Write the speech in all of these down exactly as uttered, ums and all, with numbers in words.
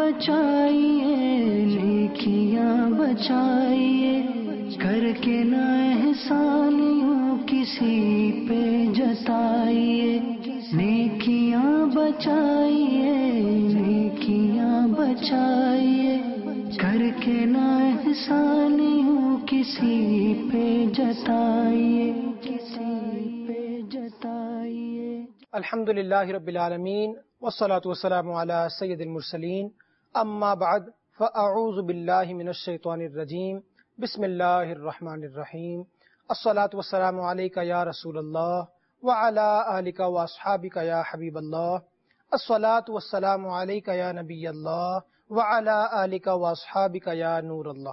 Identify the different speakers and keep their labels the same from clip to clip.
Speaker 1: بچائیے نیکیاں بچائیے کر کے نہ احسان یوں کسی پہ جتائیے نیکیاں بچائیے نیکیاں بچائیے کر کے نہ احسان یوں کسی پہ جتائیے کسی پہ جتائیے۔
Speaker 2: الحمد للہ رب العالمین والصلاة والسلام علی سید المرسلین اما بعد فاعوذ باللہ من الشیطان الرجیم بسم اللہ الرحمن الرحیم الصلاة والسلام علیک یا رسول اللہ وعلی آلک واصحابک یا حبیب اللہ الصلاة والسلام علیک یا نبی اللہ وعلی آلک واصحابک یا نور اللہ۔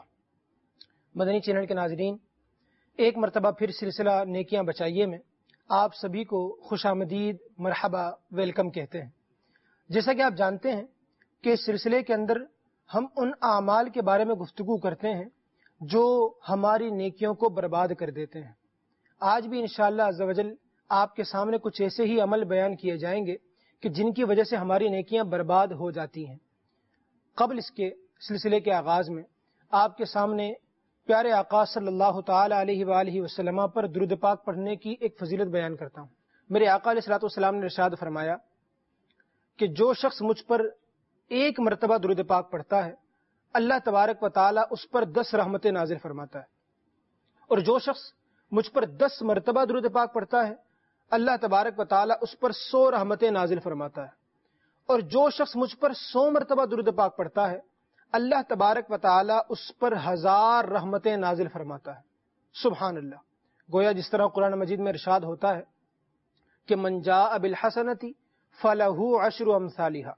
Speaker 2: مدنی چینل کے ناظرین، ایک مرتبہ پھر سلسلہ نیکیاں بچائیے میں آپ سبھی کو خوش آمدید، مرحبا، ویلکم کہتے ہیں۔ جیسا کہ آپ جانتے ہیں کہ اس سلسلے کے اندر ہم ان اعمال کے بارے میں گفتگو کرتے ہیں جو ہماری نیکیوں کو برباد کر دیتے ہیں۔ آج بھی انشاءاللہ عز و جل آپ کے سامنے کچھ ایسے ہی عمل بیان کیے جائیں گے کہ جن کی وجہ سے ہماری نیکیاں برباد ہو جاتی ہیں۔ قبل اس کے سلسلے کے آغاز میں آپ کے سامنے پیارے آقا صلی اللہ تعالی علیہ وآلہ وسلم پر درود پاک پڑھنے کی ایک فضیلت بیان کرتا ہوں۔ میرے آقا علیہ الصلوۃ والسلام نے ارشاد فرمایا کہ جو شخص مجھ پر ایک مرتبہ درود پاک پڑھتا ہے اللہ تبارک و تعالی اس پر دس رحمتیں نازل فرماتا ہے، اور جو شخص مجھ پر دس مرتبہ درود پاک پڑھتا ہے اللہ تبارک و تعالی اس پر سو رحمتیں نازل فرماتا ہے، اور جو شخص مجھ پر سو مرتبہ درود پاک پڑھتا ہے اللہ تبارک و تعالی اس پر ہزار رحمتیں نازل فرماتا ہے۔ سبحان اللہ۔ گویا جس طرح قرآن مجید میں ارشاد ہوتا ہے کہ من جاء بالحسنۃ فلہ عشر امثالھا،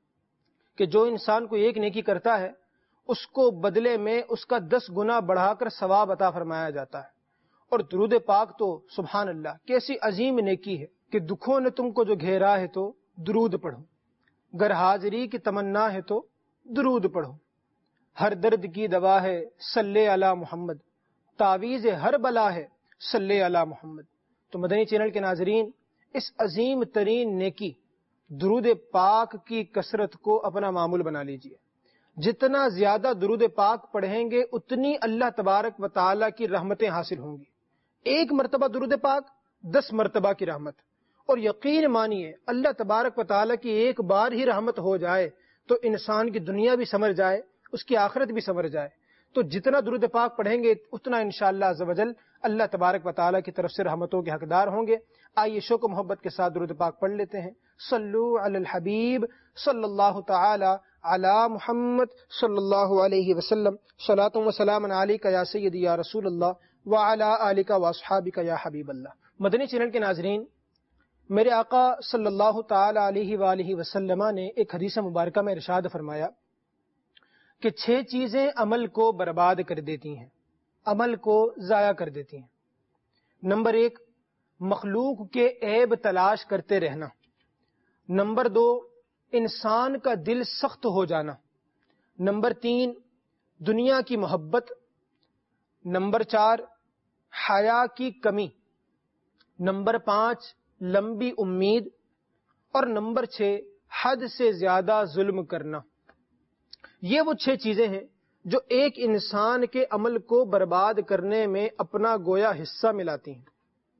Speaker 2: کہ جو انسان کو ایک نیکی کرتا ہے اس کو بدلے میں اس کا دس گنا بڑھا کر ثواب عطا فرمایا جاتا ہے۔ اور درود پاک تو سبحان اللہ کیسی عظیم نیکی ہے کہ دکھوں نے تم کو جو گھیرا ہے تو درود پڑھو، گر حاضری کی تمنا ہے تو درود پڑھو، ہر درد کی دوا ہے صلی علی محمد، تعویذ ہر بلا ہے صلی علی محمد۔ تو مدنی چینل کے ناظرین، اس عظیم ترین نیکی درود پاک کی کثرت کو اپنا معمول بنا لیجئے۔ جتنا زیادہ درود پاک پڑھیں گے اتنی اللہ تبارک و تعالی کی رحمتیں حاصل ہوں گی۔ ایک مرتبہ درود پاک دس مرتبہ کی رحمت، اور یقین مانیے اللہ تبارک و تعالی کی ایک بار ہی رحمت ہو جائے تو انسان کی دنیا بھی سنور جائے، اس کی آخرت بھی سنور جائے۔ تو جتنا درود پاک پڑھیں گے اتنا انشاءاللہ عز و جل اللہ تبارک و تعالی کی طرف سے رحمتوں کے حقدار ہوں گے۔ آئیے شوق و محبت کے ساتھ درود پاک پڑھ لیتے ہیں۔ صلو علی الحبیب صلی اللہ تعالی علی محمد صلی اللہ علیہ وسلم، صلاۃ و سلام علیک یا سیدی یا رسول اللہ وعلی آلک واصحابک یا حبیب اللہ۔ مدنی چینل کے ناظرین، میرے آقا صلی اللہ تعالی علیہ وآلہ وسلم نے ایک حدیث مبارکہ میں ارشاد فرمایا کہ چھ چیزیں عمل کو برباد کر دیتی ہیں، عمل کو ضائع کر دیتی ہیں۔ نمبر ایک، مخلوق کے عیب تلاش کرتے رہنا۔ نمبر دو، انسان کا دل سخت ہو جانا۔ نمبر تین، دنیا کی محبت۔ نمبر چار، حیا کی کمی۔ نمبر پانچ، لمبی امید۔ اور نمبر چھ، حد سے زیادہ ظلم کرنا۔ یہ وہ چھ چیزیں ہیں جو ایک انسان کے عمل کو برباد کرنے میں اپنا گویا حصہ ملاتی ہیں۔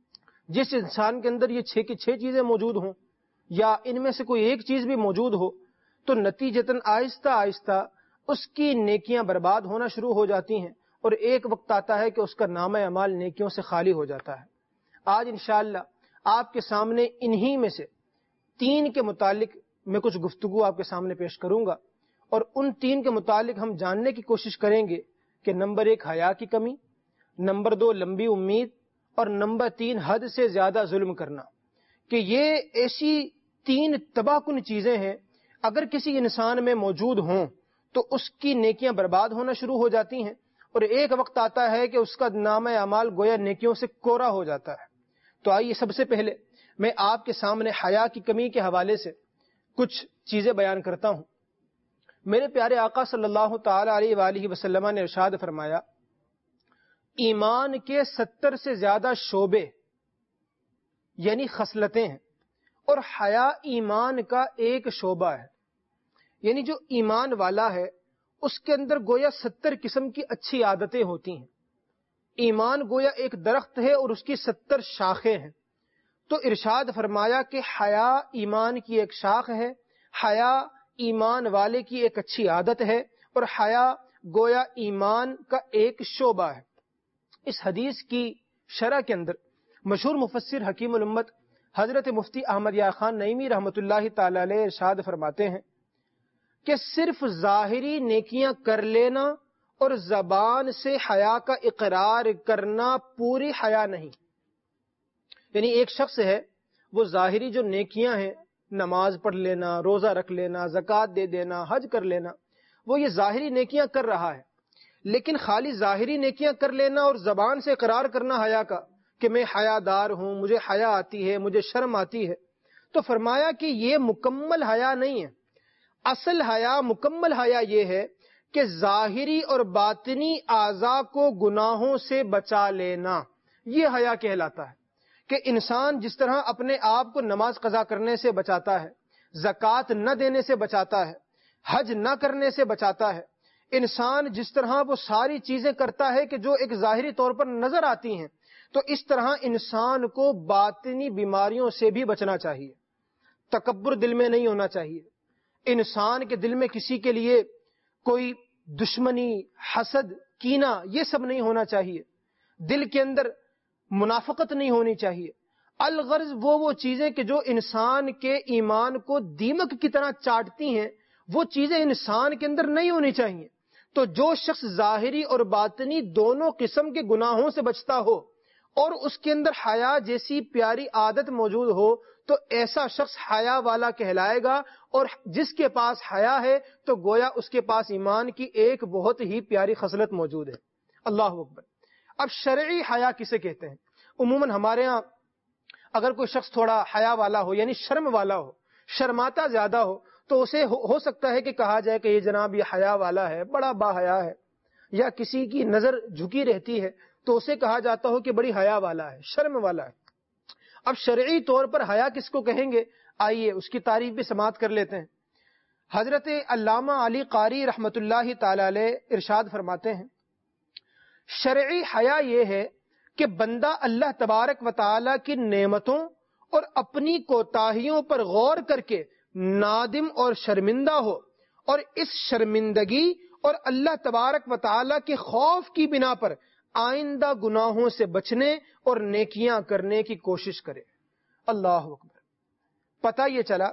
Speaker 2: جس انسان کے اندر یہ چھ کی چھ چیزیں موجود ہوں یا ان میں سے کوئی ایک چیز بھی موجود ہو تو نتیجتاً آہستہ آہستہ اس کی نیکیاں برباد ہونا شروع ہو جاتی ہیں، اور ایک وقت آتا ہے کہ اس کا نامہ اعمال نیکیوں سے خالی ہو جاتا ہے۔ آج انشاءاللہ آپ کے سامنے انہی میں سے تین کے متعلق میں کچھ گفتگو آپ کے سامنے پیش کروں گا، اور ان تین کے متعلق ہم جاننے کی کوشش کریں گے کہ نمبر ایک حیا کی کمی، نمبر دو لمبی امید، اور نمبر تین حد سے زیادہ ظلم کرنا۔ کہ یہ ایسی تین تباہ کن چیزیں ہیں اگر کسی انسان میں موجود ہوں تو اس کی نیکیاں برباد ہونا شروع ہو جاتی ہیں، اور ایک وقت آتا ہے کہ اس کا نامہ اعمال گویا نیکیوں سے کوڑا ہو جاتا ہے۔ تو آئیے سب سے پہلے میں آپ کے سامنے حیا کی کمی کے حوالے سے کچھ چیزیں بیان کرتا ہوں۔ میرے پیارے آقا صلی اللہ تعالی علیہ وآلہ وسلم نے ارشاد فرمایا، ایمان کے ستر سے زیادہ شعبے یعنی خصلتیں ہیں، اور حیا ایمان کا ایک شعبہ ہے۔ یعنی جو ایمان والا ہے اس کے اندر گویا ستر قسم کی اچھی عادتیں ہوتی ہیں. ایمان گویا ایک درخت ہے اور اس کی ستر شاخیں ہیں. تو ارشاد فرمایا کہ حیا ایمان کی ایک شاخ ہے، حیا ایمان والے کی ایک اچھی عادت ہے، اور حیا گویا ایمان کا ایک شعبہ ہے. اس حدیث کی شرح کے اندر مشہور مفسر حکیم الامت حضرت مفتی احمد یار خان نعیمی رحمۃ اللہ تعالی علیہ ارشاد فرماتے ہیں کہ صرف ظاہری نیکیاں کر لینا اور زبان سے حیا کا اقرار کرنا پوری حیا نہیں. یعنی ایک شخص ہے، وہ ظاہری جو نیکیاں ہیں، نماز پڑھ لینا، روزہ رکھ لینا، زکوٰۃ دے دینا، حج کر لینا، وہ یہ ظاہری نیکیاں کر رہا ہے، لیکن خالی ظاہری نیکیاں کر لینا اور زبان سے اقرار کرنا حیا کا کہ میں حیا دار ہوں، مجھے حیا آتی ہے، مجھے شرم آتی ہے، تو فرمایا کہ یہ مکمل حیا نہیں ہے. اصل حیا، مکمل حیا یہ ہے کہ ظاہری اور باطنی اعضاء کو گناہوں سے بچا لینا، یہ حیا کہلاتا ہے. کہ انسان جس طرح اپنے آپ کو نماز قضا کرنے سے بچاتا ہے، زکوٰۃ نہ دینے سے بچاتا ہے، حج نہ کرنے سے بچاتا ہے، انسان جس طرح وہ ساری چیزیں کرتا ہے کہ جو ایک ظاہری طور پر نظر آتی ہیں، تو اس طرح انسان کو باطنی بیماریوں سے بھی بچنا چاہیے. تکبر دل میں نہیں ہونا چاہیے. انسان کے دل میں کسی کے لیے کوئی دشمنی، حسد، کینہ، یہ سب نہیں ہونا چاہیے. دل کے اندر منافقت نہیں ہونی چاہیے. الغرض وہ وہ چیزیں کہ جو انسان کے ایمان کو دیمک کی طرح چاٹتی ہیں، وہ چیزیں انسان کے اندر نہیں ہونی چاہیے. تو جو شخص ظاہری اور باطنی دونوں قسم کے گناہوں سے بچتا ہو اور اس کے اندر حیا جیسی پیاری عادت موجود ہو، تو ایسا شخص حیا والا کہلائے گا. اور جس کے پاس حیا ہے تو گویا اس کے پاس ایمان کی ایک بہت ہی پیاری خصلت موجود ہے. اللہ اکبر. اب شرعی حیا کسے کہتے ہیں؟ عموماً ہمارے ہاں اگر کوئی شخص تھوڑا حیا والا ہو، یعنی شرم والا ہو، شرماتا زیادہ ہو، تو اسے ہو سکتا ہے کہ کہا جائے کہ یہ جناب یہ حیا والا ہے، بڑا با حیا ہے، یا کسی کی نظر جھکی رہتی ہے تو اسے کہا جاتا ہو کہ بڑی حیا والا ہے، شرم والا ہے. اب شرعی طور پر حیا کس کو کہیں گے؟ آئیے اس کی تعریف بھی سماعت کر لیتے ہیں. حضرت علامہ علی قاری رحمۃ اللہ تعالی علیہ ارشاد فرماتے ہیں، شرعی حیا یہ ہے کہ بندہ اللہ تبارک و تعالی کی نعمتوں اور اپنی کوتاہیوں پر غور کر کے نادم اور شرمندہ ہو، اور اس شرمندگی اور اللہ تبارک و تعالی کے خوف کی بنا پر آئندہ گناہوں سے بچنے اور نیکیاں کرنے کی کوشش کرے. اللہ اکبر. پتہ یہ چلا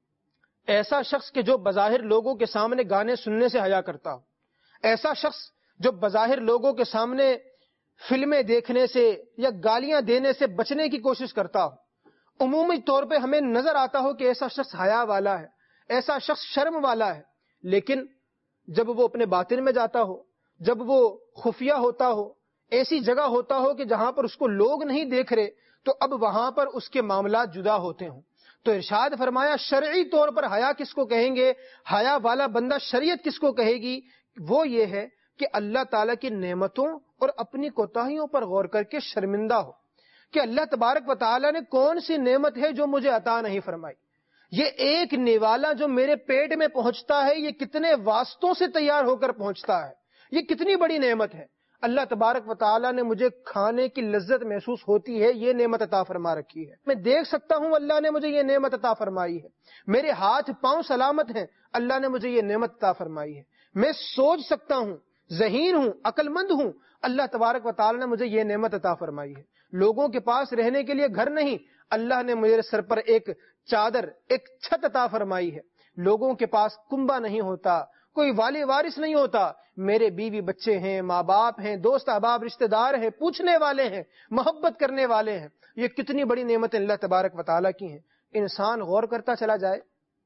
Speaker 2: ایسا شخص کہ جو بظاہر لوگوں کے سامنے گانے سننے سے حیا کرتا ہو، ایسا شخص جو بظاہر لوگوں کے سامنے فلمیں دیکھنے سے یا گالیاں دینے سے بچنے کی کوشش کرتا ہو، عمومی طور پہ ہمیں نظر آتا ہو کہ ایسا شخص حیا والا ہے، ایسا شخص شرم والا ہے، لیکن جب وہ اپنے باطن میں جاتا ہو، جب وہ خفیہ ہوتا ہو، ایسی جگہ ہوتا ہو کہ جہاں پر اس کو لوگ نہیں دیکھ رہے، تو اب وہاں پر اس کے معاملات جدا ہوتے ہوں. تو ارشاد فرمایا شرعی طور پر حیا کس کو کہیں گے، حیا والا بندہ شریعت کس کو کہے گی؟ وہ یہ ہے کہ اللہ تعالیٰ کی نعمتوں اور اپنی کوتاہیوں پر غور کر کے شرمندہ ہو کہ اللہ تبارک و تعالیٰ نے کون سی نعمت ہے جو مجھے عطا نہیں فرمائی. یہ ایک نوالا جو میرے پیٹ میں پہنچتا ہے، یہ کتنے واسطوں سے تیار ہو کر پہنچتا ہے، یہ کتنی بڑی نعمت ہے. اللہ تبارک و تعالیٰ نے مجھے کھانے کی لذت محسوس ہوتی ہے، یہ نعمت عطا فرما رکھی ہے. میں دیکھ سکتا ہوں، اللہ نے مجھے یہ نعمت عطا فرمائی ہے. میرے ہاتھ پاؤں سلامت ہیں، اللہ نے مجھے یہ نعمت عطا فرمائی ہے. میں سوچ سکتا ہوں، ذہین ہوں، عقل مند ہوں، اللہ تبارک و تعالیٰ نے مجھے یہ نعمت عطا فرمائی ہے. لوگوں کے پاس رہنے کے لیے گھر نہیں، اللہ نے میرے سر پر ایک چادر، ایک چھت عطا فرمائی ہے. لوگوں کے پاس کنبا نہیں ہوتا، کوئی والی وارث نہیں ہوتا، میرے بیوی بچے ہیں، ماں باپ ہیں، دوست احباب رشتہ دار ہیں، پوچھنے والے ہیں، محبت کرنے والے ہیں. یہ کتنی بڑی نعمتیں اللہ تبارک و تعالیٰ کی ہیں. انسان غور کرتا چلا جائے،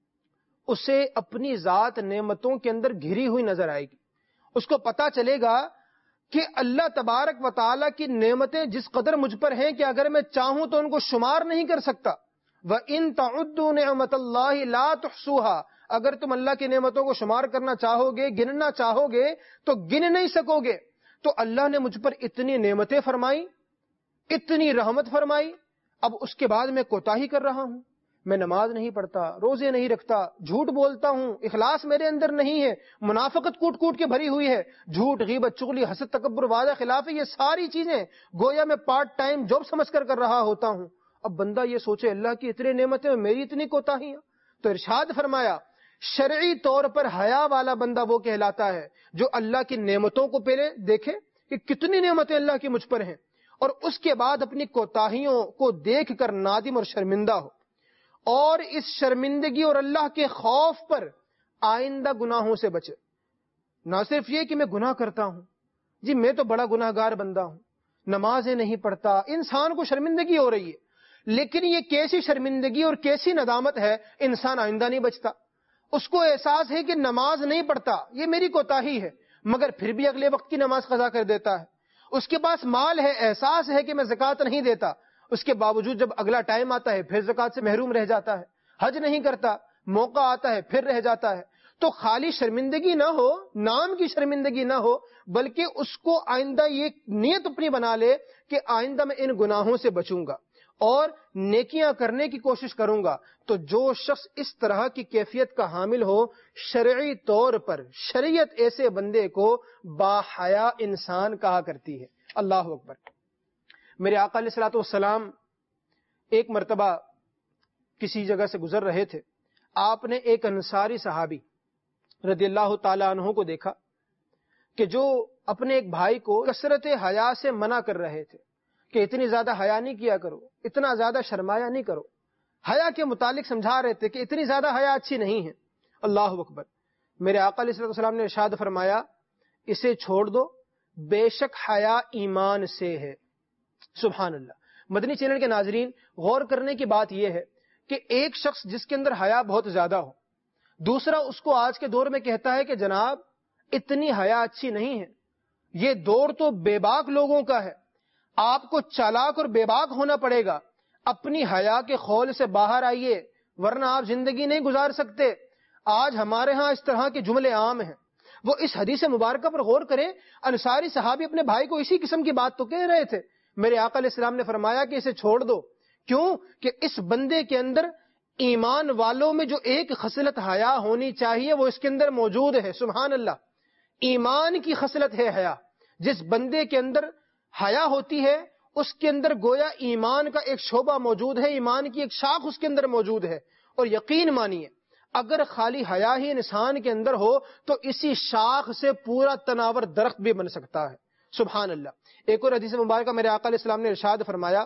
Speaker 2: اسے اپنی ذات نعمتوں کے اندر گھری ہوئی نظر آئے گی. اس کو پتا چلے گا کہ اللہ تبارک و تعالیٰ کی نعمتیں جس قدر مجھ پر ہیں کہ اگر میں چاہوں تو ان کو شمار نہیں کر سکتا. وَإِن تَعُدُّوا نِعْمَتَ اللَّهِ لَا تُحْصُوهَا. اگر تم اللہ کی نعمتوں کو شمار کرنا چاہو گے، گننا چاہو گے تو گن نہیں سکو گے. تو اللہ نے مجھ پر اتنی نعمتیں فرمائی، اتنی رحمت فرمائی، اب اس کے بعد میں کوتاہی کر رہا ہوں، میں نماز نہیں پڑھتا، روزے نہیں رکھتا، جھوٹ بولتا ہوں، اخلاص میرے اندر نہیں ہے، منافقت کوٹ کوٹ کے بھری ہوئی ہے، جھوٹ، غیبت، چغلی، حسد، تکبر، وعدہ خلاف، یہ ساری چیزیں گویا میں پارٹ ٹائم جاب سمجھ کر کر رہا ہوتا ہوں۔ اب بندہ یہ سوچے اللہ کی اتنی نعمتیں، میری اتنی کوتاہیاں، تو ارشاد فرمایا شرعی طور پر حیا والا بندہ وہ کہلاتا ہے جو اللہ کی نعمتوں کو پہلے دیکھے کہ کتنی نعمتیں اللہ کی مجھ پر ہیں، اور اس کے بعد اپنی کوتاہیوں کو دیکھ کر نادم اور شرمندہ ہو، اور اس شرمندگی اور اللہ کے خوف پر آئندہ گناہوں سے بچے۔ نہ صرف یہ کہ میں گناہ کرتا ہوں، جی میں تو بڑا گناہ گار بندہ ہوں، نمازیں نہیں پڑھتا، انسان کو شرمندگی ہو رہی ہے، لیکن یہ کیسی شرمندگی اور کیسی ندامت ہے، انسان آئندہ نہیں بچتا۔ اس کو احساس ہے کہ نماز نہیں پڑھتا، یہ میری کوتاہی ہے، مگر پھر بھی اگلے وقت کی نماز قضا کر دیتا ہے۔ اس کے پاس مال ہے، احساس ہے کہ میں زکوٰۃ نہیں دیتا، اس کے باوجود جب اگلا ٹائم آتا ہے پھر زکوٰۃ سے محروم رہ جاتا ہے، حج نہیں کرتا، موقع آتا ہے پھر رہ جاتا ہے۔ تو خالی شرمندگی نہ ہو، نام کی شرمندگی نہ ہو، بلکہ اس کو آئندہ یہ نیت اپنی بنا لے کہ آئندہ میں ان گناہوں سے بچوں گا اور نیکیاں کرنے کی کوشش کروں گا۔ تو جو شخص اس طرح کی کیفیت کا حامل ہو، شرعی طور پر شریعت ایسے بندے کو باحیا انسان کہا کرتی ہے۔ اللہ اکبر۔ میرے آقا علیہ الصلوۃ والسلام ایک مرتبہ کسی جگہ سے گزر رہے تھے، آپ نے ایک انصاری صحابی رضی اللہ تعالیٰ عنہ کو دیکھا کہ جو اپنے ایک بھائی کو کثرت حیا سے منع کر رہے تھے کہ اتنی زیادہ حیا نہیں کیا کرو، اتنا زیادہ شرمایا نہیں کرو، حیا کے متعلق سمجھا رہے تھے کہ اتنی زیادہ حیا اچھی نہیں ہے۔ اللہ اکبر۔ میرے آقا علیہ السلام نے ارشاد فرمایا اسے چھوڑ دو، بے شک حیا ایمان سے ہے۔ سبحان اللہ۔ مدنی چینل کے ناظرین، غور کرنے کی بات یہ ہے کہ ایک شخص جس کے اندر حیا بہت زیادہ ہو، دوسرا اس کو آج کے دور میں کہتا ہے کہ جناب اتنی حیا اچھی نہیں ہے۔ یہ دور تو بے باک لوگوں کا ہے، آپ کو چالاک اور بے باک ہونا پڑے گا، اپنی حیا کے خول سے باہر آئیے ورنہ آپ زندگی نہیں گزار سکتے۔ آج ہمارے ہاں اس طرح کے جملے عام ہیں۔ وہ اس حدیث مبارکہ پر غور کریں، انصاری صحابی اپنے بھائی کو اسی قسم کی بات تو کہہ رہے تھے۔ میرے آقا علیہ السلام نے فرمایا کہ اسے چھوڑ دو، کیوں کہ اس بندے کے اندر ایمان والوں میں جو ایک خصلت حیا ہونی چاہیے وہ اس کے اندر موجود ہے۔ سبحان اللہ۔ ایمان کی خصلت ہے حیا۔ جس بندے کے اندر حیا ہوتی ہے اس کے اندر گویا ایمان کا ایک شعبہ موجود ہے، ایمان کی ایک شاخ اس کے اندر موجود ہے۔ اور یقین مانیے اگر خالی حیا ہی انسان کے اندر ہو تو اسی شاخ سے پورا تناور درخت بھی بن سکتا ہے۔ سبحان اللہ۔ ایک اور حدیث مبارکہ میرے آقا علیہ السلام نے ارشاد فرمایا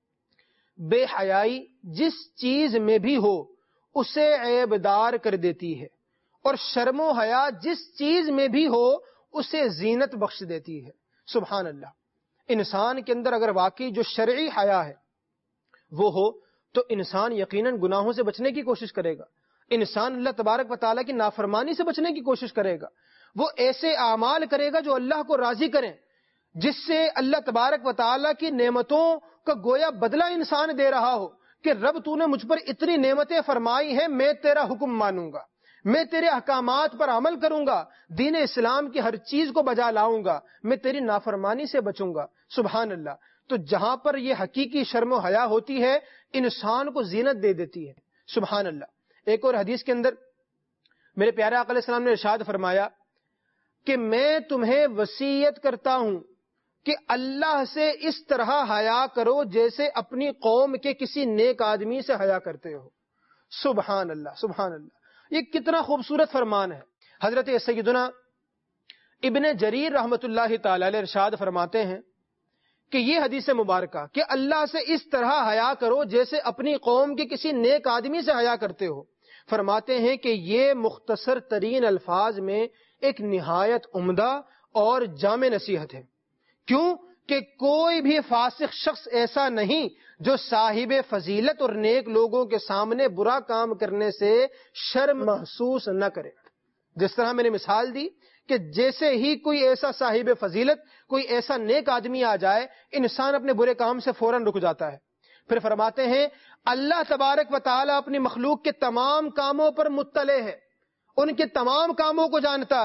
Speaker 2: بے حیائی جس چیز میں بھی ہو اسے عیب دار کر دیتی ہے، اور شرم و حیا جس چیز میں بھی ہو اسے زینت بخش دیتی ہے۔ سبحان اللہ۔ انسان کے اندر اگر واقعی جو شرعی حیا ہے وہ ہو تو انسان یقیناً گناہوں سے بچنے کی کوشش کرے گا، انسان اللہ تبارک و تعالیٰ کی نافرمانی سے بچنے کی کوشش کرے گا، وہ ایسے اعمال کرے گا جو اللہ کو راضی کریں، جس سے اللہ تبارک و تعالیٰ کی نعمتوں کا گویا بدلہ انسان دے رہا ہو کہ رب تو نے مجھ پر اتنی نعمتیں فرمائی ہیں، میں تیرا حکم مانوں گا، میں تیرے احکامات پر عمل کروں گا، دین اسلام کی ہر چیز کو بجا لاؤں گا، میں تیری نافرمانی سے بچوں گا۔ سبحان اللہ۔ تو جہاں پر یہ حقیقی شرم و حیا ہوتی ہے انسان کو زینت دے دیتی ہے۔ سبحان اللہ۔ ایک اور حدیث کے اندر میرے پیارے آقا علیہ السلام نے ارشاد فرمایا کہ میں تمہیں وصیت کرتا ہوں کہ اللہ سے اس طرح حیا کرو جیسے اپنی قوم کے کسی نیک آدمی سے حیا کرتے ہو۔ سبحان اللہ، سبحان اللہ۔ یہ کتنا خوبصورت فرمان ہے۔ حضرت سیدنا ابن جریر رحمت اللہ تعالی علیہ ارشاد فرماتے ہیں کہ یہ حدیث مبارکہ کہ اللہ سے اس طرح حیا کرو جیسے اپنی قوم کے کسی نیک آدمی سے حیا کرتے ہو، فرماتے ہیں کہ یہ مختصر ترین الفاظ میں ایک نہایت عمدہ اور جامع نصیحت ہے۔ کیوں کہ کوئی بھی فاسق شخص ایسا نہیں جو صاحب فضیلت اور نیک لوگوں کے سامنے برا کام کرنے سے شرم محسوس نہ کرے۔ جس طرح میں نے مثال دی کہ جیسے ہی کوئی ایسا صاحب فضیلت، کوئی ایسا نیک آدمی آ جائے، انسان اپنے برے کام سے فوراً رک جاتا ہے۔ پھر فرماتے ہیں اللہ تبارک و تعالیٰ اپنی مخلوق کے تمام کاموں پر مطلع ہے، ان کے تمام کاموں کو جانتا ہے،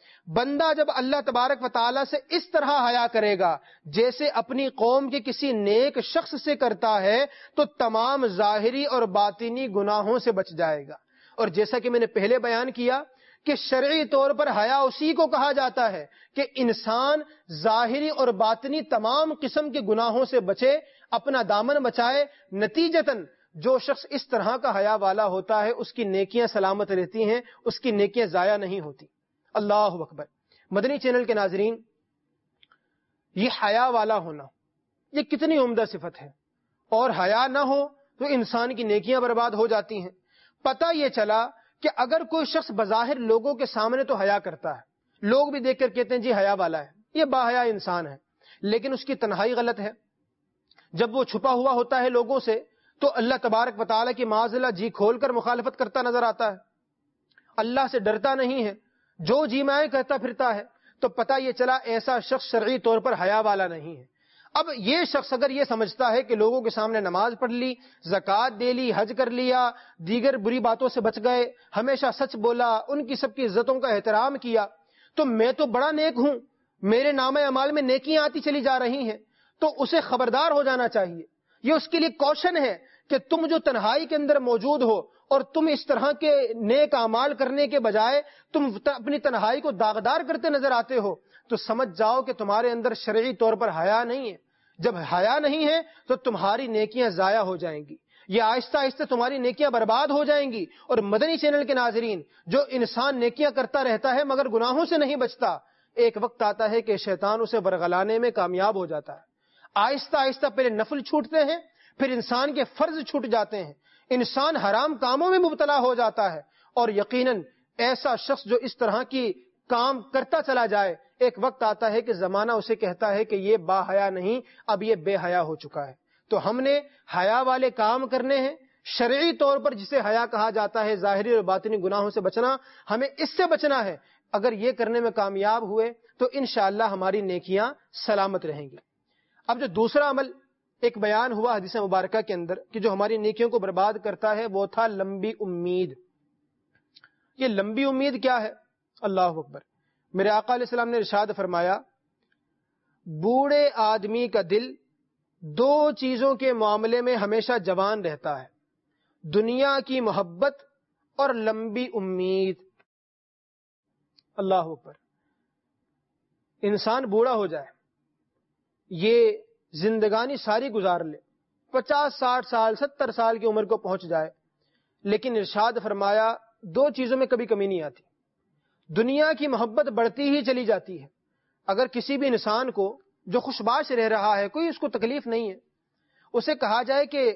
Speaker 2: بندہ جب اللہ تبارک و تعالیٰ سے اس طرح حیا کرے گا جیسے اپنی قوم کے کسی نیک شخص سے کرتا ہے تو تمام ظاہری اور باطنی گناہوں سے بچ جائے گا. اور جیسا کہ میں نے پہلے بیان کیا کہ شرعی طور پر حیا اسی کو کہا جاتا ہے کہ انسان ظاہری اور باطنی تمام قسم کے گناہوں سے بچے، اپنا دامن بچائے. نتیجتاً جو شخص اس طرح کا حیا والا ہوتا ہے اس کی نیکیاں سلامت رہتی ہیں، اس کی نیکیاں ضائع نہیں ہوتی. اللہ اکبر. مدنی چینل کے ناظرین، یہ حیا والا ہونا یہ کتنی عمدہ صفت ہے، اور حیا نہ ہو تو انسان کی نیکیاں برباد ہو جاتی ہیں. پتہ یہ چلا کہ اگر کوئی شخص بظاہر لوگوں کے سامنے تو حیا کرتا ہے، لوگ بھی دیکھ کر کہتے ہیں جی حیا والا ہے، یہ باحیا انسان ہے، لیکن اس کی تنہائی غلط ہے. جب وہ چھپا ہوا ہوتا ہے لوگوں سے تو اللہ تبارک و تعالیٰ کی معاذ اللہ جی کھول کر مخالفت کرتا نظر آتا ہے، اللہ سے ڈرتا نہیں ہے، جو جی میں کہتا پھرتا ہے. تو پتہ یہ چلا ایسا شخص شرعی طور پر حیا والا نہیں ہے. اب یہ شخص اگر یہ سمجھتا ہے کہ لوگوں کے سامنے نماز پڑھ لی، زکوٰۃ دے لی، حج کر لیا، دیگر بری باتوں سے بچ گئے، ہمیشہ سچ بولا، ان کی سب کی عزتوں کا احترام کیا، تو میں تو بڑا نیک ہوں، میرے نام اعمال میں نیکیاں آتی چلی جا رہی ہیں، تو اسے خبردار ہو جانا چاہیے. یہ اس کے لیے کوشن ہے کہ تم جو تنہائی کے اندر موجود ہو اور تم اس طرح کے نیک اعمال کرنے کے بجائے تم اپنی تنہائی کو داغدار کرتے نظر آتے ہو، تو سمجھ جاؤ کہ تمہارے اندر شرعی طور پر حیا نہیں ہے. جب حیا نہیں ہے تو تمہاری نیکیاں ضائع ہو جائیں گی، یہ آہستہ آہستہ تمہاری نیکیاں برباد ہو جائیں گی. اور مدنی چینل کے ناظرین، جو انسان نیکیاں کرتا رہتا ہے مگر گناہوں سے نہیں بچتا، ایک وقت آتا ہے کہ شیطان اسے ورغلانے میں کامیاب ہو جاتا ہے. آہستہ آہستہ پہلے نفل چھوٹتے ہیں، پھر انسان کے فرض چھوٹ جاتے ہیں، انسان حرام کاموں میں مبتلا ہو جاتا ہے. اور یقیناً ایسا شخص جو اس طرح کی کام کرتا چلا جائے، ایک وقت آتا ہے کہ زمانہ اسے کہتا ہے کہ یہ با حیا نہیں، اب یہ بے حیا ہو چکا ہے. تو ہم نے حیا والے کام کرنے ہیں، شرعی طور پر جسے حیا کہا جاتا ہے، ظاہری اور باطنی گناہوں سے بچنا، ہمیں اس سے بچنا ہے. اگر یہ کرنے میں کامیاب ہوئے تو انشاءاللہ ہماری نیکیاں سلامت رہیں گی. اب جو دوسرا عمل ایک بیان ہوا حدیث مبارکہ کے اندر کہ جو ہماری نیکیوں کو برباد کرتا ہے، وہ تھا لمبی امید. یہ لمبی امید کیا ہے؟ اللہ اکبر. میرے آقا علیہ السلام نے ارشاد فرمایا، بوڑھے آدمی کا دل دو چیزوں کے معاملے میں ہمیشہ جوان رہتا ہے، دنیا کی محبت اور لمبی امید. اللہ اکبر. انسان بوڑھا ہو جائے، یہ زندگانی ساری گزار لے، پچاس ساٹھ سال ستر سال کی عمر کو پہنچ جائے، لیکن ارشاد فرمایا دو چیزوں میں کبھی کمی نہیں آتی. دنیا کی محبت بڑھتی ہی چلی جاتی ہے. اگر کسی بھی انسان کو جو خوشباش رہ رہا ہے، کوئی اس کو تکلیف نہیں ہے، اسے کہا جائے کہ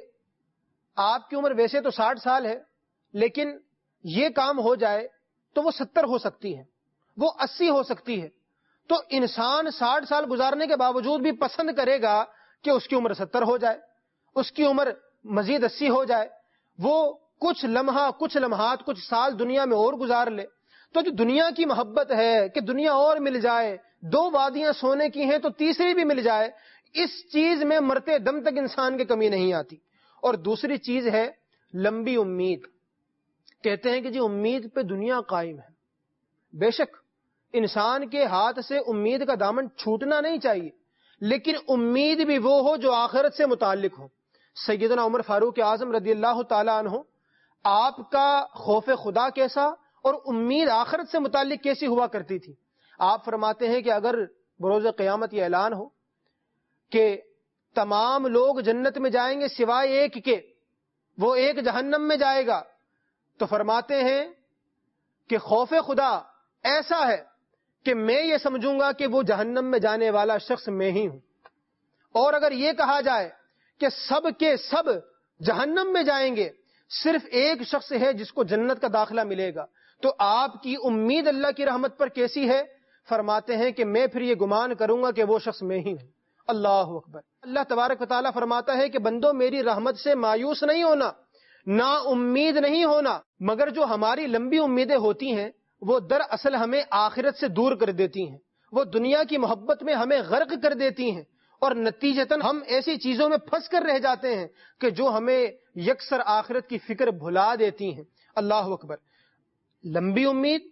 Speaker 2: آپ کی عمر ویسے تو ساٹھ سال ہے لیکن یہ کام ہو جائے تو وہ ستر ہو سکتی ہے، وہ اسی ہو سکتی ہے، تو انسان ساٹھ سال گزارنے کے باوجود بھی پسند کرے گا کہ اس کی عمر ستر ہو جائے، اس کی عمر مزید اسی ہو جائے، وہ کچھ لمحہ کچھ لمحات کچھ سال دنیا میں اور گزار لے. تو جو دنیا کی محبت ہے کہ دنیا اور مل جائے، دو وادیاں سونے کی ہیں تو تیسری بھی مل جائے، اس چیز میں مرتے دم تک انسان کی کمی نہیں آتی. اور دوسری چیز ہے لمبی امید. کہتے ہیں کہ جی امید پہ دنیا قائم ہے. بے شک انسان کے ہاتھ سے امید کا دامن چھوٹنا نہیں چاہیے، لیکن امید بھی وہ ہو جو آخرت سے متعلق ہو. سیدنا عمر فاروق اعظم رضی اللہ تعالی عنہ، آپ کا خوف خدا کیسا اور امید آخرت سے متعلق کیسی ہوا کرتی تھی. آپ فرماتے ہیں کہ اگر بروز قیامت یہ اعلان ہو کہ تمام لوگ جنت میں جائیں گے سوائے ایک کے، وہ ایک جہنم میں جائے گا، تو فرماتے ہیں کہ خوف خدا ایسا ہے کہ میں یہ سمجھوں گا کہ وہ جہنم میں جانے والا شخص میں ہی ہوں. اور اگر یہ کہا جائے کہ سب کے سب جہنم میں جائیں گے، صرف ایک شخص ہے جس کو جنت کا داخلہ ملے گا، تو آپ کی امید اللہ کی رحمت پر کیسی ہے؟ فرماتے ہیں کہ میں پھر یہ گمان کروں گا کہ وہ شخص میں ہی ہوں. اللہ اکبر. اللہ تبارک و تعالیٰ فرماتا ہے کہ بندو میری رحمت سے مایوس نہیں ہونا، نا امید نہیں ہونا، مگر جو ہماری لمبی امیدیں ہوتی ہیں وہ دراصل ہمیں آخرت سے دور کر دیتی ہیں، وہ دنیا کی محبت میں ہمیں غرق کر دیتی ہیں، اور نتیجتاً ہم ایسی چیزوں میں پھنس کر رہ جاتے ہیں کہ جو ہمیں یکسر آخرت کی فکر بھلا دیتی ہیں. اللہ اکبر. لمبی امید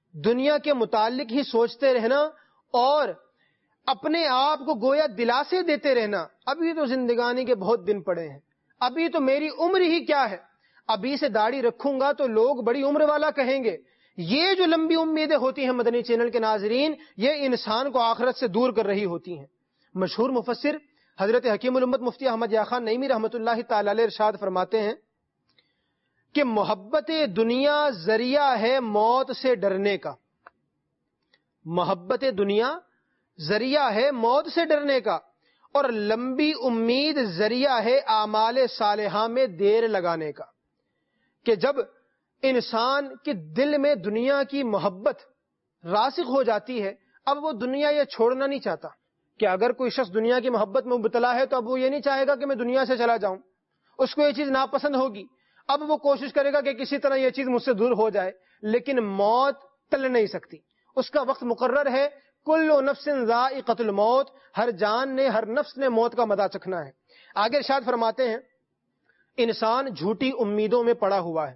Speaker 2: دنیا کے متعلق ہی سوچتے رہنا اور اپنے آپ کو گویا دلاسے دیتے رہنا، ابھی تو زندگانی کے بہت دن پڑے ہیں، ابھی تو میری عمر ہی کیا ہے، ابھی سے داڑھی رکھوں گا تو لوگ بڑی عمر والا کہیں گے، یہ جو لمبی امیدیں ہوتی ہیں مدنی چینل کے ناظرین، یہ انسان کو آخرت سے دور کر رہی ہوتی ہیں۔ مشہور مفسر حضرت حکیم الامت مفتی احمد یا خان نعیمی رحمۃ اللہ تعالی علیہ ارشاد فرماتے ہیں کہ محبت دنیا ذریعہ ہے موت سے ڈرنے کا، محبت دنیا ذریعہ ہے موت سے ڈرنے کا، اور لمبی امید ذریعہ ہے اعمال صالحہ میں دیر لگانے کا۔ کہ جب انسان کے دل میں دنیا کی محبت راسخ ہو جاتی ہے، اب وہ دنیا یہ چھوڑنا نہیں چاہتا، کہ اگر کوئی شخص دنیا کی محبت میں مبتلا ہے تو اب وہ یہ نہیں چاہے گا کہ میں دنیا سے چلا جاؤں، اس کو یہ چیز ناپسند ہوگی، اب وہ کوشش کرے گا کہ کسی طرح یہ چیز مجھ سے دور ہو جائے، لیکن موت ٹل نہیں سکتی، اس کا وقت مقرر ہے۔ کل نفس ذائقۃ الموت، ہر جان نے ہر نفس نے موت کا مزہ چکھنا ہے۔ آگے ارشاد فرماتے ہیں انسان جھوٹی امیدوں میں پڑا ہوا ہے،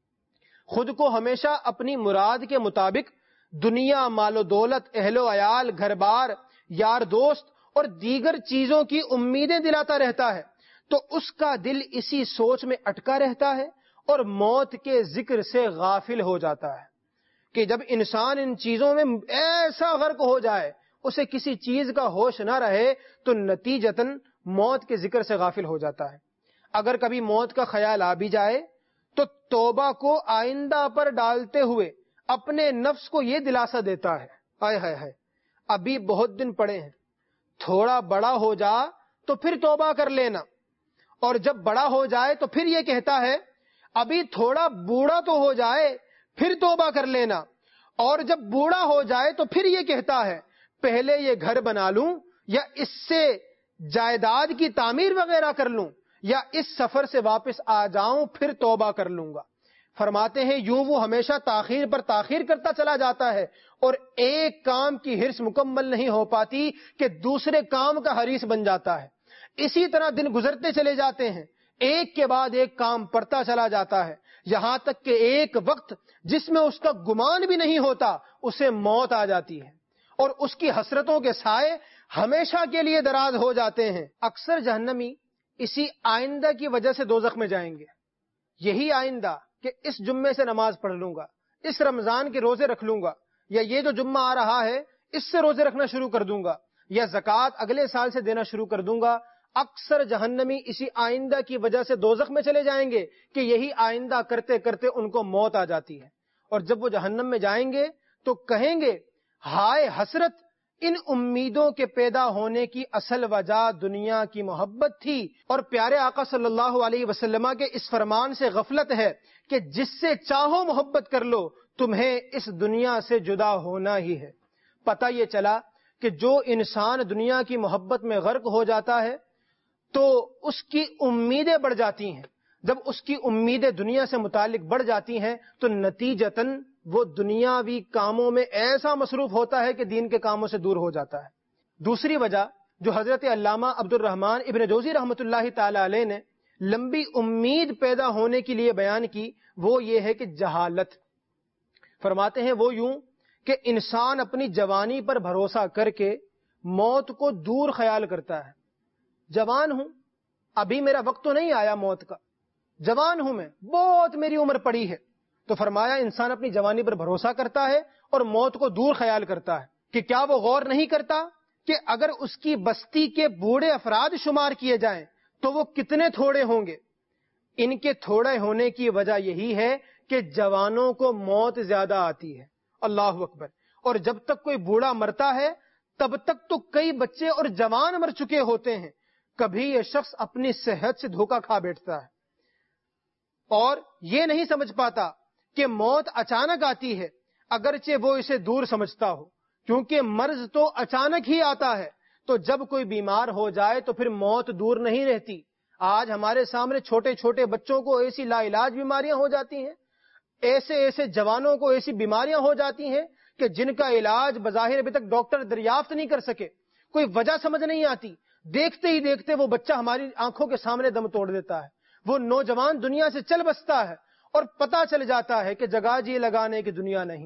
Speaker 2: خود کو ہمیشہ اپنی مراد کے مطابق دنیا، مال و دولت، اہل و عیال، گھر بار، یار دوست اور دیگر چیزوں کی امیدیں دلاتا رہتا ہے، تو اس کا دل اسی سوچ میں اٹکا رہتا ہے اور موت کے ذکر سے غافل ہو جاتا ہے۔ کہ جب انسان ان چیزوں میں ایسا غرق ہو جائے، اسے کسی چیز کا ہوش نہ رہے، تو نتیجتاً موت کے ذکر سے غافل ہو جاتا ہے۔ اگر کبھی موت کا خیال آ بھی جائے تو توبہ کو آئندہ پر ڈالتے ہوئے اپنے نفس کو یہ دلاسا دیتا ہے، ہائے ہائے ہائے ابھی بہت دن پڑے ہیں، تھوڑا بڑا ہو جا تو پھر توبہ کر لینا، اور جب بڑا ہو جائے تو پھر یہ کہتا ہے ابھی تھوڑا بوڑھا تو ہو جائے پھر توبہ کر لینا، اور جب بوڑھا ہو جائے تو پھر یہ کہتا ہے پہلے یہ گھر بنا لوں یا اس سے جائیداد کی تعمیر وغیرہ کر لوں یا اس سفر سے واپس آ جاؤں پھر توبہ کر لوں گا۔ فرماتے ہیں یوں وہ ہمیشہ تاخیر پر تاخیر کرتا چلا جاتا ہے، اور ایک کام کی ہرس مکمل نہیں ہو پاتی کہ دوسرے کام کا حریص بن جاتا ہے۔ اسی طرح دن گزرتے چلے جاتے ہیں، ایک کے بعد ایک کام پڑتا چلا جاتا ہے، یہاں تک کہ ایک وقت جس میں اس کا گمان بھی نہیں ہوتا اسے موت آ جاتی ہے، اور اس کی حسرتوں کے سائے ہمیشہ کے لیے دراز ہو جاتے ہیں۔ اکثر جہنمی اسی آئندہ کی وجہ سے دوزخ میں جائیں گے، یہی آئندہ کہ اس جمعے سے نماز پڑھ لوں گا، اس رمضان کے روزے رکھ لوں گا، یا یہ جو جمعہ آ رہا ہے اس سے روزے رکھنا شروع کر دوں گا، یا زکوٰۃ اگلے سال سے دینا شروع کر دوں گا۔ اکثر جہنمی اسی آئندہ کی وجہ سے دوزخ میں چلے جائیں گے کہ یہی آئندہ کرتے کرتے ان کو موت آ جاتی ہے، اور جب وہ جہنم میں جائیں گے تو کہیں گے ہائے حسرت، ان امیدوں کے پیدا ہونے کی اصل وجہ دنیا کی محبت تھی، اور پیارے آقا صلی اللہ علیہ وسلم کے اس فرمان سے غفلت ہے کہ جس سے چاہو محبت کر لو، تمہیں اس دنیا سے جدا ہونا ہی ہے۔ پتہ یہ چلا کہ جو انسان دنیا کی محبت میں غرق ہو جاتا ہے تو اس کی امیدیں بڑھ جاتی ہیں، جب اس کی امیدیں دنیا سے متعلق بڑھ جاتی ہیں تو نتیجتاً وہ دنیاوی کاموں میں ایسا مصروف ہوتا ہے کہ دین کے کاموں سے دور ہو جاتا ہے۔ دوسری وجہ جو حضرت علامہ عبد الرحمن ابن جوزی رحمۃ اللہ تعالی علیہ نے لمبی امید پیدا ہونے کے لیے بیان کی وہ یہ ہے کہ جہالت۔ فرماتے ہیں وہ یوں کہ انسان اپنی جوانی پر بھروسہ کر کے موت کو دور خیال کرتا ہے، جوان ہوں ابھی میرا وقت تو نہیں آیا موت کا، جوان ہوں میں، بہت میری عمر پڑی ہے، تو فرمایا انسان اپنی جوانی پر بھروسہ کرتا ہے اور موت کو دور خیال کرتا ہے۔ کہ کیا وہ غور نہیں کرتا کہ اگر اس کی بستی کے بوڑھے افراد شمار کیے جائیں تو وہ کتنے تھوڑے ہوں گے؟ ان کے تھوڑے ہونے کی وجہ یہی ہے کہ جوانوں کو موت زیادہ آتی ہے۔ اللہ اکبر۔ اور جب تک کوئی بوڑھا مرتا ہے تب تک تو کئی بچے اور جوان مر چکے ہوتے ہیں۔ کبھی یہ شخص اپنی صحت سے دھوکہ کھا بیٹھتا ہے اور یہ نہیں سمجھ پاتا کہ موت اچانک آتی ہے، اگرچہ وہ اسے دور سمجھتا ہو، کیونکہ مرض تو اچانک ہی آتا ہے۔ تو جب کوئی بیمار ہو جائے تو پھر موت دور نہیں رہتی۔ آج ہمارے سامنے چھوٹے چھوٹے بچوں کو ایسی لا علاج بیماریاں ہو جاتی ہیں، ایسے ایسے جوانوں کو ایسی بیماریاں ہو جاتی ہیں کہ جن کا علاج بظاہر ابھی تک ڈاکٹر دریافت نہیں کر سکے، کوئی وجہ سمجھ نہیں آتی، دیکھتے ہی دیکھتے وہ بچہ ہماری آنکھوں کے سامنے دم توڑ دیتا ہے، وہ نوجوان دنیا سے چل بستا ہے اور پتہ چل جاتا ہے کہ جگہ جی لگانے کی دنیا نہیں ہے۔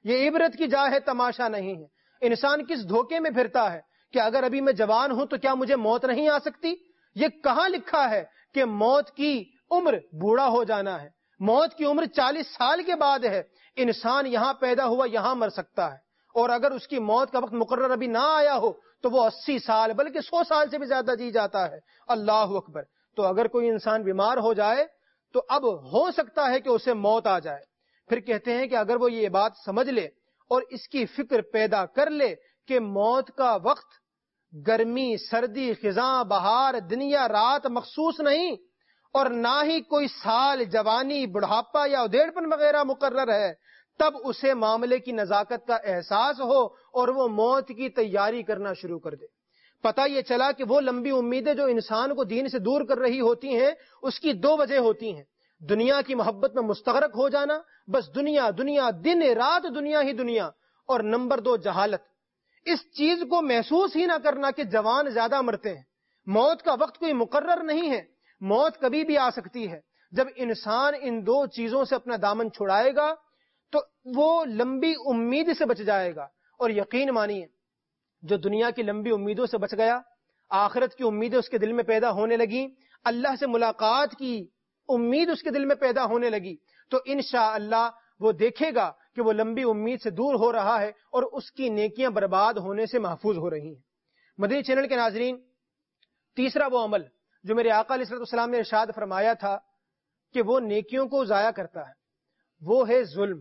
Speaker 2: یہ عبرت کی جا ہے، تماشا نہیں ہے۔ انسان کس دھوکے میں پھرتا ہے کہ اگر ابھی میں جوان ہوں تو کیا مجھے موت نہیں آ سکتی؟ یہ کہاں لکھا ہے کہ موت کی عمر بوڑھا ہو جانا ہے؟ موت کی عمر چالیس سال کے بعد ہے۔ انسان یہاں پیدا ہوا یہاں مر سکتا ہے، اور اگر اس کی موت کا وقت مقرر ابھی نہ آیا ہو تو وہ اسی سال بلکہ سو سال سے بھی زیادہ جی جاتا ہے۔ اللہ اکبر۔ تو اگر کوئی انسان بیمار ہو جائے تو اب ہو سکتا ہے کہ اسے موت آ جائے۔ پھر کہتے ہیں کہ اگر وہ یہ بات سمجھ لے اور اس کی فکر پیدا کر لے کہ موت کا وقت گرمی، سردی، خزاں، بہار، دن یا رات مخصوص نہیں، اور نہ ہی کوئی سال، جوانی، بڑھاپا یا ادھیڑپن وغیرہ مقرر ہے، تب اسے معاملے کی نزاکت کا احساس ہو اور وہ موت کی تیاری کرنا شروع کر دے۔ پتہ یہ چلا کہ وہ لمبی امیدیں جو انسان کو دین سے دور کر رہی ہوتی ہیں، اس کی دو وجہ ہوتی ہیں۔ دنیا کی محبت میں مستغرق ہو جانا، بس دنیا دنیا، دن رات دنیا ہی دنیا، اور نمبر دو جہالت، اس چیز کو محسوس ہی نہ کرنا کہ جوان زیادہ مرتے ہیں۔ موت کا وقت کوئی مقرر نہیں ہے، موت کبھی بھی آ سکتی ہے۔ جب انسان ان دو چیزوں سے اپنا دامن چھڑائے گا تو وہ لمبی امید سے بچ جائے گا۔ اور یقین مانیے، جو دنیا کی لمبی امیدوں سے بچ گیا، آخرت کی امیدیں اس کے دل میں پیدا ہونے لگیں، اللہ سے ملاقات کی امید اس کے دل میں پیدا ہونے لگی، تو انشاءاللہ وہ دیکھے گا کہ وہ لمبی امید سے دور ہو رہا ہے اور اس کی نیکیاں برباد ہونے سے محفوظ ہو رہی ہیں۔ مدنی چینل کے ناظرین، تیسرا وہ عمل جو میرے آقا علیہ السلام نے ارشاد فرمایا تھا کہ وہ نیکیوں کو ضائع کرتا ہے، وہ ہے ظلم۔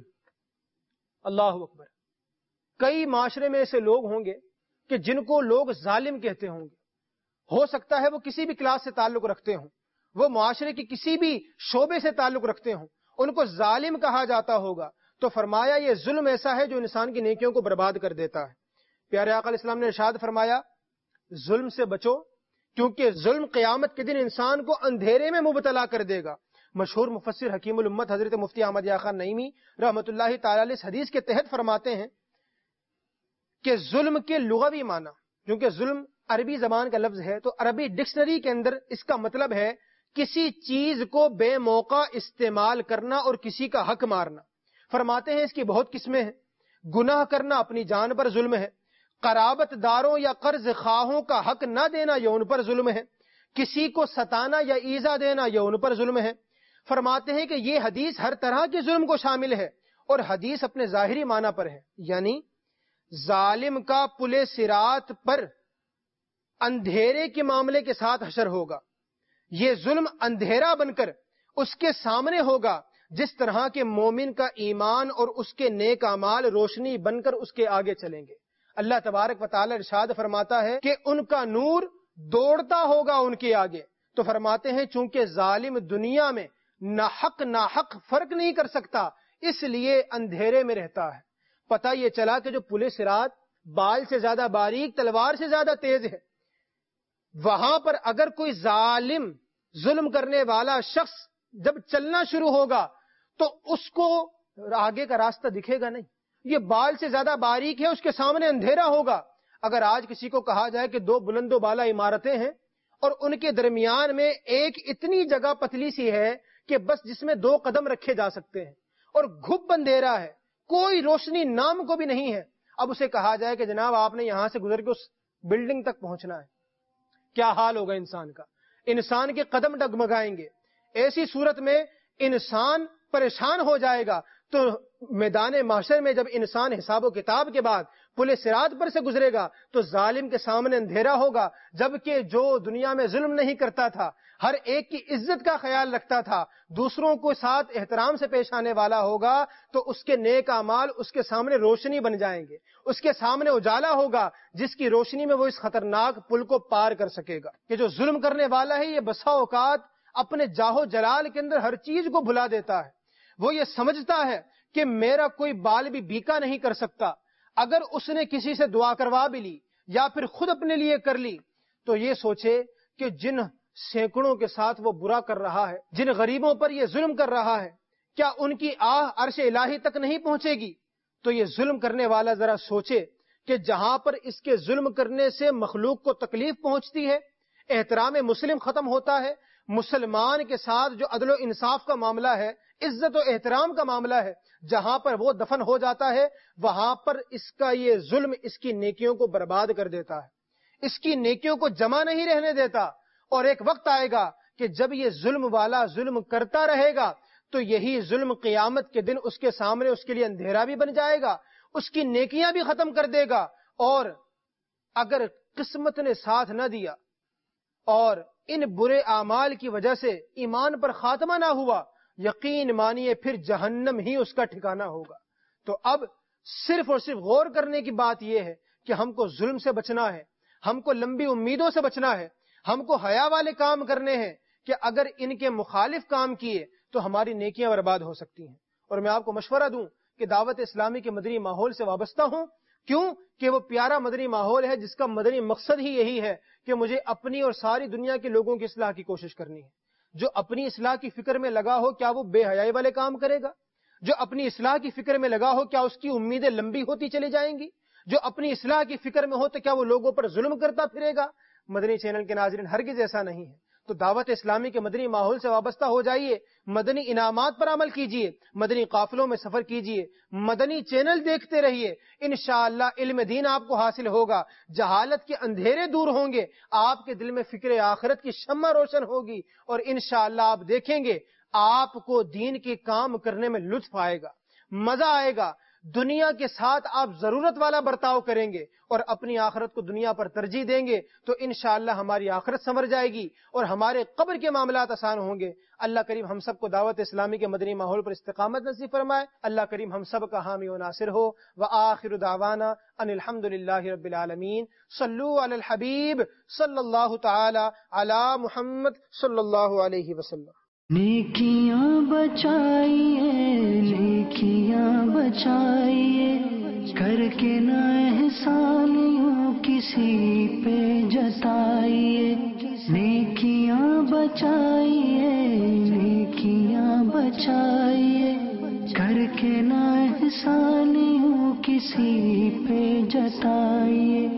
Speaker 2: اللہ اکبر۔ کئی معاشرے میں ایسے لوگ ہوں گے کہ جن کو لوگ ظالم کہتے ہوں گے، ہو سکتا ہے وہ کسی بھی کلاس سے تعلق رکھتے ہوں، وہ معاشرے کی کسی بھی شعبے سے تعلق رکھتے ہوں، ان کو ظالم کہا جاتا ہوگا۔ تو فرمایا یہ ظلم ایسا ہے جو انسان کی نیکیوں کو برباد کر دیتا ہے۔ پیارے آقا علیہ السلام نے ارشاد فرمایا، ظلم سے بچو، کیونکہ ظلم قیامت کے دن انسان کو اندھیرے میں مبتلا کر دے گا۔ مشہور مفسر حکیم الامت حضرت مفتی احمد یار خان نعیمی رحمۃ اللہ تعالی علیہ اس حدیث کے تحت فرماتے ہیں کہ ظلم کے لغوی معنی، کیونکہ ظلم عربی زبان کا لفظ ہے تو عربی ڈکشنری کے اندر اس کا مطلب ہے کسی چیز کو بے موقع استعمال کرنا اور کسی کا حق مارنا۔ فرماتے ہیں اس کی بہت قسمیں ہیں۔ گناہ کرنا اپنی جان پر ظلم ہے، قرابت داروں یا قرض خواہوں کا حق نہ دینا یہ ان پر ظلم ہے، کسی کو ستانا یا ایذا دینا یہ ان پر ظلم ہے۔ فرماتے ہیں کہ یہ حدیث ہر طرح کے ظلم کو شامل ہے، اور حدیث اپنے ظاہری معنی پر ہے، یعنی ظالم کا پل صراط پر اندھیرے کے معاملے کے ساتھ حشر ہوگا۔ یہ ظلم اندھیرا بن کر اس کے سامنے ہوگا، جس طرح کے مومن کا ایمان اور اس کے نیک اعمال روشنی بن کر اس کے آگے چلیں گے۔ اللہ تبارک و تعالی ارشاد فرماتا ہے کہ ان کا نور دوڑتا ہوگا ان کے آگے۔ تو فرماتے ہیں چونکہ ظالم دنیا میں نہ حق نہ حق فرق نہیں کر سکتا، اس لیے اندھیرے میں رہتا ہے۔ پتہ یہ چلا کہ جو پل صراط بال سے زیادہ باریک، تلوار سے زیادہ تیز ہے، وہاں پر اگر کوئی ظالم، ظلم کرنے والا شخص جب چلنا شروع ہوگا تو اس کو آگے کا راستہ دکھے گا نہیں، یہ بال سے زیادہ باریک ہے، اس کے سامنے اندھیرا ہوگا۔ اگر آج کسی کو کہا جائے کہ دو بلند و بالا عمارتیں ہیں اور ان کے درمیان میں ایک اتنی جگہ پتلی سی ہے کہ بس جس میں دو قدم رکھے جا سکتے ہیں، اور گھپ اندھیرا ہے، کوئی روشنی نام کو بھی نہیں ہے، اب اسے کہا جائے کہ جناب آپ نے یہاں سے گزر کے اس بلڈنگ تک پہنچنا ہے، کیا حال ہوگا انسان کا؟ انسان کے قدم ڈگمگائیں گے۔ ایسی صورت میں انسان پریشان ہو جائے گا۔ تو میدان محشر میں جب انسان حساب و کتاب کے بعد پل صراط پر سے گزرے گا تو ظالم کے سامنے اندھیرا ہوگا، جبکہ جو دنیا میں ظلم نہیں کرتا تھا، ہر ایک کی عزت کا خیال رکھتا تھا، دوسروں کو ساتھ احترام سے پیش آنے والا ہوگا، تو اس کے نیک اعمال اس کے سامنے روشنی بن جائیں گے، اس کے سامنے اجالا ہوگا، جس کی روشنی میں وہ اس خطرناک پل کو پار کر سکے گا۔ کہ جو ظلم کرنے والا ہے یہ بسا اوقات اپنے جاہو جلال کے اندر ہر چیز کو بھلا دیتا ہے۔ وہ یہ سمجھتا ہے کہ میرا کوئی بال بھی بیکا نہیں کر سکتا۔ اگر اس نے کسی سے دعا کروا بھی لی یا پھر خود اپنے لیے کر لی تو یہ سوچے کہ جن سینکڑوں کے ساتھ وہ برا کر رہا ہے، جن غریبوں پر یہ ظلم کر رہا ہے، کیا ان کی آہ عرش الہی تک نہیں پہنچے گی؟ تو یہ ظلم کرنے والا ذرا سوچے کہ جہاں پر اس کے ظلم کرنے سے مخلوق کو تکلیف پہنچتی ہے، احترام مسلم ختم ہوتا ہے، مسلمان کے ساتھ جو عدل و انصاف کا معاملہ ہے عزت و احترام کا معاملہ ہے، جہاں پر وہ دفن ہو جاتا ہے وہاں پر اس کا یہ ظلم اس کی نیکیوں کو برباد کر دیتا ہے، اس کی نیکیوں کو جمع نہیں رہنے دیتا، اور ایک وقت آئے گا کہ جب یہ ظلم والا ظلم کرتا رہے گا تو یہی ظلم قیامت کے دن اس کے سامنے اس کے لیے اندھیرا بھی بن جائے گا، اس کی نیکیاں بھی ختم کر دے گا، اور اگر قسمت نے ساتھ نہ دیا اور ان برے اعمال کی وجہ سے ایمان پر خاتمہ نہ ہوا، یقین مانیے پھر جہنم ہی اس کا ٹھکانہ ہوگا۔ تو اب صرف اور صرف غور کرنے کی بات یہ ہے کہ ہم کو ظلم سے بچنا ہے، ہم کو لمبی امیدوں سے بچنا ہے، ہم کو حیا والے کام کرنے ہیں کہ اگر ان کے مخالف کام کیے تو ہماری نیکیاں برباد ہو سکتی ہیں۔ اور میں آپ کو مشورہ دوں کہ دعوت اسلامی کے مدنی ماحول سے وابستہ ہوں، کیوں کہ وہ پیارا مدنی ماحول ہے جس کا مدنی مقصد ہی یہی ہے کہ مجھے اپنی اور ساری دنیا کے لوگوں کی اصلاح کی کوشش کرنی ہے۔ جو اپنی اصلاح کی فکر میں لگا ہو کیا وہ بے حیائی والے کام کرے گا؟ جو اپنی اصلاح کی فکر میں لگا ہو کیا اس کی امیدیں لمبی ہوتی چلی جائیں گی؟ جو اپنی اصلاح کی فکر میں ہو تو کیا وہ لوگوں پر ظلم کرتا پھرے گا؟ مدنی چینل کے ناظرین، ہرگز ایسا نہیں ہے۔ تو دعوت اسلامی کے مدنی ماحول سے وابستہ ہو جائیے، مدنی انعامات پر عمل کیجیے، مدنی قافلوں میں سفر کیجیے، مدنی چینل دیکھتے رہیے، انشاءاللہ علم دین آپ کو حاصل ہوگا، جہالت کے اندھیرے دور ہوں گے، آپ کے دل میں فکر آخرت کی شمع روشن ہوگی، اور انشاءاللہ آپ دیکھیں گے آپ کو دین کے کام کرنے میں لطف آئے گا، مزہ آئے گا، دنیا کے ساتھ آپ ضرورت والا برتاؤ کریں گے اور اپنی آخرت کو دنیا پر ترجیح دیں گے، تو انشاءاللہ ہماری آخرت سنور جائے گی اور ہمارے قبر کے معاملات آسان ہوں گے۔ اللہ کریم ہم سب کو دعوت اسلامی کے مدنی ماحول پر استقامت نصیب فرمائے۔ اللہ کریم ہم سب کا حامی و ناصر ہو۔ وآخر دعوانا ان الحمدللہ رب العالمین۔ صلو علی الحبیب صلی اللہ تعالی علی محمد صلی اللہ علیہ وسلم۔
Speaker 1: نیکیاں بچائیے، نیکیاں بچائیے، کر کے نہ احسان یوں کسی پہ جتائیے۔ نیکیاں بچائیے، نیکیاں بچائیے، کر کے نہ احسان یوں کسی پہ جتائیے۔